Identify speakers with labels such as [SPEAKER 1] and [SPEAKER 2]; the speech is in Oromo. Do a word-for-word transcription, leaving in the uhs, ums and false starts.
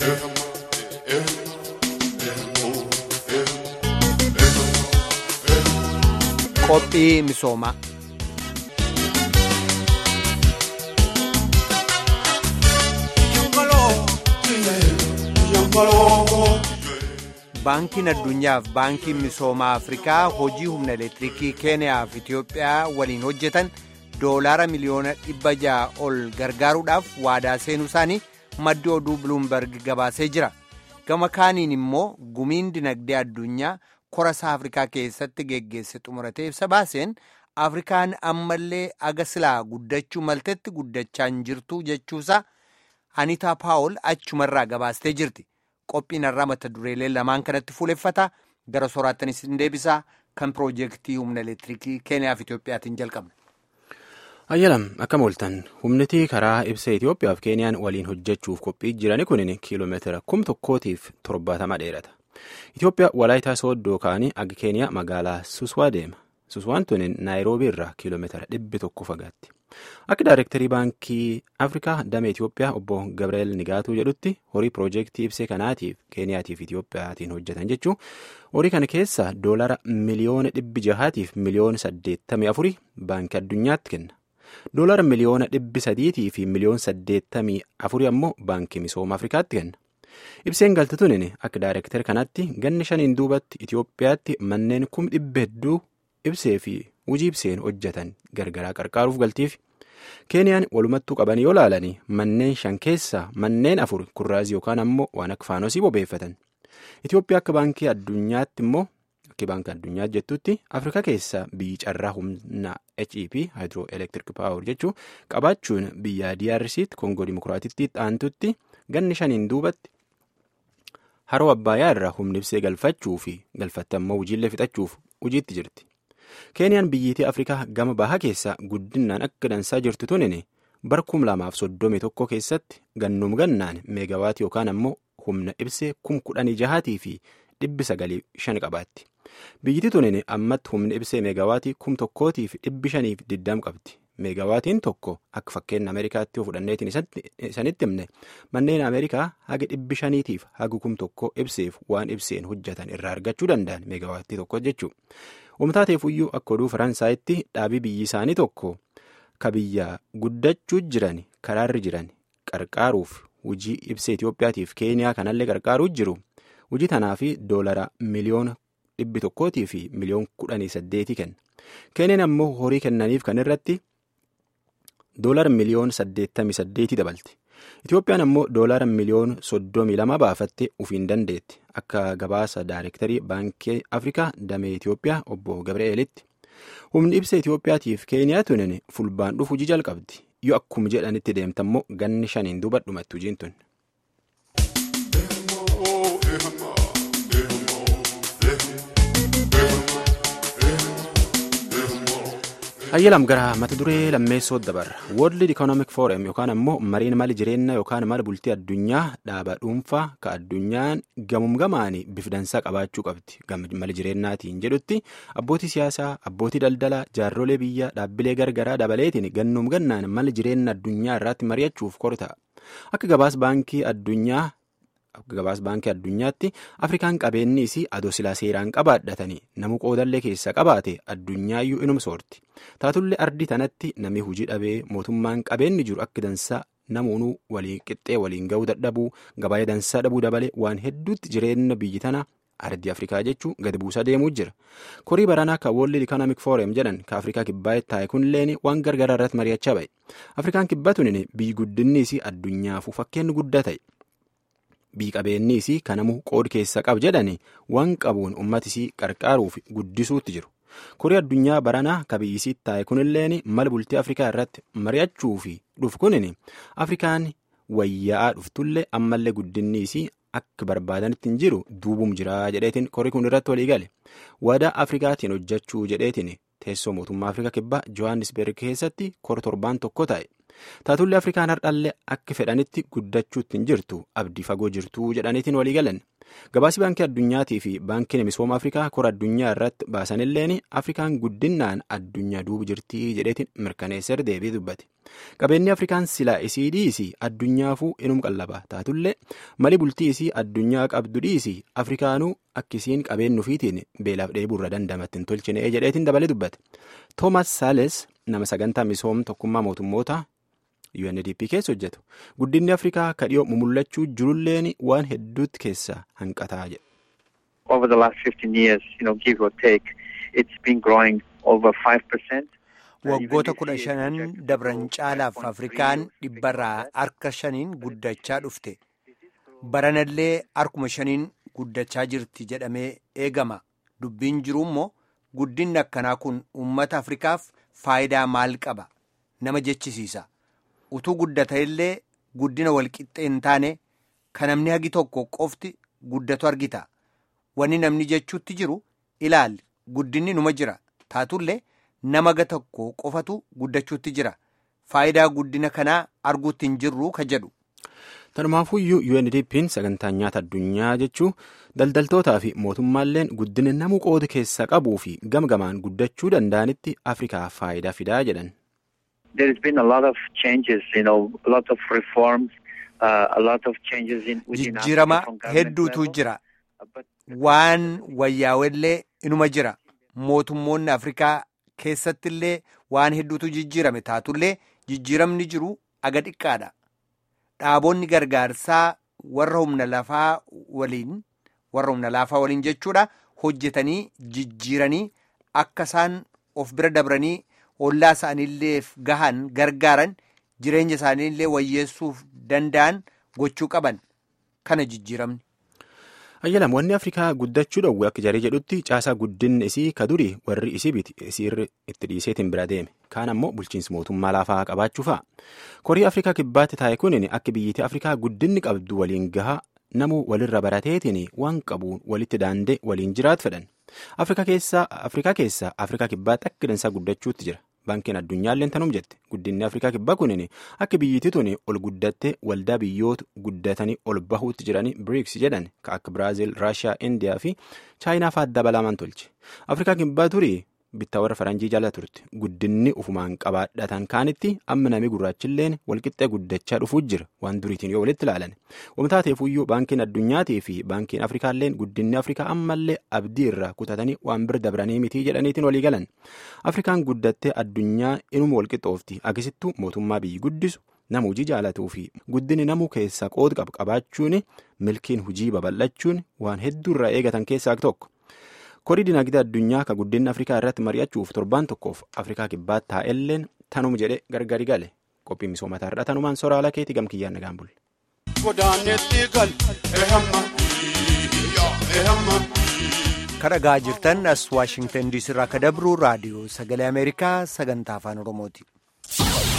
[SPEAKER 1] Qophii misoomaa. Baankiin addunyaaf baankiin misoomaa Afrikaa hojii humna elektiriikii Keeniyaa fi Itiyoophiyaa waliin hojjetan doolaara miliyoona dhibba ja'a ol gargaaruudhaaf waadaa seenuu isaanii maddi oduu Bloomberg gabaasee jira. Gama kaaniin immoo gumiin dinagdee addunyaa korasaa Afrikaa keessatti geggeesse xumuratee ibsa baaseen Afrikaan ammallee aga silaa guddachuu maltetti guddachaa hin jirtu jechuusaa Anitaa Paawul achumarraa gabaastee jirti. Qophiin irraa mata dureelee lamaan kanatti fuuleffata gara soorattanis hin deebisaa kan piroojeektii humna elektiriikii Keeniyaa fi Itiyoophiyaatiin jalqabne.
[SPEAKER 2] Ayyalam akkam ooltan humnitii karaa ibsa Itiyoophiyaa fi Keeniyaan waliin hojjechuuf qophii jirani kunin kiiloomeetira kum tokkootiif torbaatama dheerata. Itiyoophiyaa walaayitaa sooddoo kaanii aga Keeniyaa magaalaa Suswaa deema. Suswaan tunin Naayiroobii irraa kiiloomeetira dhibbi tokko fagaatti. Akka Daayirektarii Baankii Afrikaa Damee Itiyoophiyaa obbo Gabriel Nigaatuu jedhutti horii piroojeektii ibsee kanaatiif Keeniyaatiif Itiyoophiyaatiin hojjetan jechuun horii kana keessa doolara miliyoona dhibbi jahaatiif miliyoona saddeettamii afurii baankii addunyaatti kenna. Doolara miliyoona dhibbi sadiitii fi miliyoona saddeettamii afurii ammoo baankii misooma Afrikaatti kenna. Ibseen galtituun akka Daayirektarii kanaatti ganni shaniin duubatti Itiyoophiyaatti manneen kum dhibba hedduu ibsee fi hojii ibseen hojjetan gargaraa qarqaaruuf galtiif. Keeniyaan walumattuu qabanii yoo laalanii manneen shan keessaa manneen afur kurraazii yookaan ammoo waan akka faanosii bobeeffatan. Itiyoophiyaa akka baankii addunyaatti immoo akka baankii addunyaa jettutti Afrikaa keessaa biyyi carraa humna H E P Hydro Electric Power jechuun qabaachuun biyya D R C'tti Koongoo Dimokiraatittii dhaantutti ganni shaniin duubatti haroo Abbaayyaa irraa humni ibsee galfachuu fi galfatte ammoo hojiillee fixachuuf hojiitti jirti. Keeniyaan biyyiitii Afrikaa gama bahaa keessaa guddinaan akka dansaa jirtu tunin bara kum lamaaf soddomii tokko keessatti gannuum gannaan meegawaatii yookaan ammoo humna ibsee kum kudhanii jahaatii fi dhibbi sagalii shan qabaatti. Biyyiitii tunin ammatti humni ibsee meegawaatii kum tokkootii fi dhibbi shaniif diddam qabdi. Meegawaatiin tokko akka fakkeenya Ameerikaatti yoo fudhanneetiin isanitti himne manneen Ameerikaa haga dhibbi shaniitiif haga kum tokko ibseef waan ibseen hojjetan irraa argachuu danda'an meegawaatii tokko jechuudha. Uummataateefuyyuu akka oduu Faransaayitti dhaabii biyyi isaanii tokko ka biyya guddachuu jiran karaarri jiran qarqaaruuf hojii ibsee Itiyoophiyaatiif Keeniyaa kanallee qarqaaruu jiru hojii tanaa fi doolara miliyoona dhibbi tokkootii fi miliyoona kudhanii saddeetii kenna. Keeniyaan ammoo horii kennaniif kan irratti doolara miliyoona saddeettamii saddeetii dabalti. Itiyoophiyaan ammoo doolara miliyoona soddomii lama baafattee ufiin dandeetti akka gabaasa Daayirektarii Baankii Afrikaa Damee Itiyoophiyaa obbo Gabri'eelitti. Humni ibsa Itiyoophiyaatiif Keeniyaa tunin fulbaan dhufu hojii jalqabdi. Yoo akkuma jedhanitti deemtammoo ganni shaniin duuba dhumatti hojiin tun. Ayyalam gara mata duree lammeessoo dabarra. World Economic Forum yookaan ammoo mariin mali jireenya yookaan mala bultii addunyaa dhaaba dhuunfaa ka addunyaan gamum gamaanii bifdansaa qabaachuu qabdi. Mali jireenyaatiin jedhutti abbootii siyaasaa, abbootii daldalaa, jaarrolee biyyaa, dhaabbilee gargaraa dabaleetiin gannuum gannaan mali jireenya addunyaa irratti mari'achuuf korta'a. Akka gabaas baankii addunyaa gabaas baankii addunyaatti Afrikaan qabeenyi isii adoo silaa seeraan qabaadhatanii namu qoodallee keessa qabaate addunyaayyuu inum soorti. Taatullee ardii tanatti namni hojii dhabee mootummaan qabeenyi jiru akka dansaa namoonni waliin qixxee waliin ga'uu dadhabuu gabaayee dansaa dhabuu dabalee waan hedduutti jireenya biyyi tana ardii Afrikaa jechuu gadi buusaa deemuu jira. Korii baranaa ka World Economic Forum jedhan ka Afrikaa kibbaa taa'e kunilleen waan gargaraa irratti mari'achaa ba'e. Afrikaan kibbaa tunin biyyi guddinni isii addunyaafuu fakkeenyi guddaa ta'e. Biyyi qabeenyi isii kanamu qood keessa qab jedhani waan qabuun uummata isii qarqaaruuf guddisuutti jiru. Korii addunyaa baranaa ka biyyi isii taa'e kunilleen mala bultii Afrikaa irratti mari'achuu fi dhufu kunin Afrikaan wayyaa'aa dhuftullee ammallee guddinni isii akka barbaadanitti hin jiru duubuum jira jedheetiin korii kun irratti walii gale. Waadaa Afrikaatiin hojjechuu jedheetiin teessoo mootummaa Afrikaa kibbaa Johannesburg keessatti kora torbaan tokko taa'e. Taatullee Afrikaan hardhallee akka fedhanitti guddachuutti hin jirtu abdii fagoo jirtuu jedhaniitiin walii galan. Gabaasi baankii addunyaatii fi baankiin misooma Afrikaa kora addunyaa irratti baasanilleen Afrikaan guddinaan addunyaa duuba jirtii jedheetiin mirkaneessee deebii dubbate. Qabeenyi Afrikaan silaa isii dhiisii addunyaafuu inum qallaba. Taatullee mali bultii isii addunyaa qabdu dhiisii Afrikaanuu akkisiin qabeenyu fiitiin beelaaf dheebuurra dandamatti hin tolchine jedheetiin dabalee dubbate. Toomas Saales nama sagantaa misooma tokkummaa mootummoota U N D P keessa hojjetu. Guddinni Afrikaa kadhiyoo mumullachuu jirulleen waan hedduutti keessa hanqataa jedha.
[SPEAKER 3] Over the last fifteen years, you know, give or take, it's been growing over five percent.
[SPEAKER 1] Waggoota kudha shanan dabran caalaaf Afrikaan dhibbarraa harka shaniin guddachaa dhufte. Baranallee harkuma shaniin guddachaa jirti jedhamee eegama. Dubbiin jiru immoo guddinni akkanaa kun uummata Afrikaaf faayidaa maal qaba? Nama jechisiisa. Utuu guddata illee guddina walqixxee hin taane kan namni hagi tokko qofti guddatu argita. Wanni namni jechuutti jiru ilaali guddinni numa jira. Taatullee nama haga tokko qofatu guddachuutti jira. Faayidaa guddina kanaa arguutti hin jirru ka jedhu.
[SPEAKER 2] Tanumaafuyyuu U N D P'n sagantaa nyaata addunyaa jechuu daldaltootaa fi mootummaalleen guddina namuu qooda keessa qabuu fi gamgamaan guddachuu danda'anitti Afrikaa faayidaa fidaa jedhan.
[SPEAKER 3] There has been a lot of changes, you know, a lot of reforms, uh, a lot of changes in within
[SPEAKER 1] Jijjiirama hedduutu jira. Waan wayyaawellee inuma jira. Mootummoonni Afrikaa keessattillee waan hedduutu jijjiirame taatullee jijjiiramni jiru aga xiqqaadha. Dhaabonni gargaarsaa warra humna lafaa waliin warra humna lafaa waliin jechuudha hojjetanii jijjiiranii akka isaan of bira dabranii ollaa isaaniillee gahan gargaaran jireenya isaaniillee wayyeessuuf danda'an gochuu qaban kana jijjiiramni.
[SPEAKER 2] Ayyalam wanni Afrikaa guddachuu dhowwe akka jaree jedhutti caasaa guddinni isii ka durii warri isii biti isiirri itti dhiiseetiin bira deeme kaan ammoo bulchiinsi mootummaa lafaa qabaachuu fa'a. Korii Afrikaa kibbaatti taa'e kunin akka biyyittii Afrikaa guddinni qabdu waliin gahaa namuu walirra barateetiin waan qabuun walitti daandee waliin jiraatu fedhan. Afrikaa keessaa Afrikaa keessaa Afrikaa kibbaatti akka dansaa guddachuutti jira. Baankiin addunyaallee tanum jette guddinni Afrikaa kibbaa kunin akka biyyittii tuni ol guddattee waldaa biyyoota guddatanii ol bahuutti jiranii BRICS jedhan ka akka Biraazil, Raashiyaa, Indiyaa fi Chaayinaa fa'aa dabalamaan tolche. Afrikaa kibbaa turii bittaa warra faranjii jala turte guddinni ufumaan qabaadhatan kaanitti amma namni gurraachilleen walqixxee guddachaa dhufuu jira waan duriitiin yoo walitti ilaalan. Wamtaateefuyyuu baankiin addunyaatii fi baankiin Afrikaalleen guddinni Afrikaa ammallee abdii irraa kutatanii waan bira dabranii mitii jedhaniitiin walii galan. Afrikaan guddattee addunyaa inuma walqixxoofti agisittuu mootummaa biyyi guddisu nama hojii jaalatuu fi guddinni namuu keessaa qooda qabu qabaachuun milkiin hojii babal'achuun waan hedduurraa eegatan keessaa tokko. Korii dinagdee addunyaa ka guddinni Afrikaa irratti mari'achuuf torbaan tokkoof Afrikaa kibbaatti taa'elleen tanuma jedhe gargari gale. Qophii misoomataa irraa tanumaan soraala keetii gamkiyyaan nagaan bulle.
[SPEAKER 1] Kadhagaa jirtan as Waashingtan D C irraa ka dabru raadiyoo sagalee Ameerikaa sagantaa afaan Oromooti.